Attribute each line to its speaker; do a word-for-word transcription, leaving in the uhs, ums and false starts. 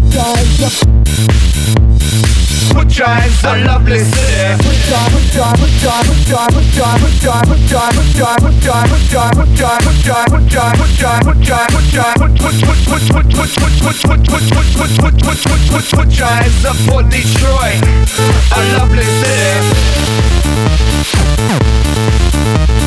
Speaker 1: Put your hands up, lovely city. Put your, put your, put your, put your, put your, put your, put your, put your, put your, put your, put your, put your, put your, put your, put your, put your, put put put put put put put put put put put put put put put put your hands up for Detroit, a lovely city.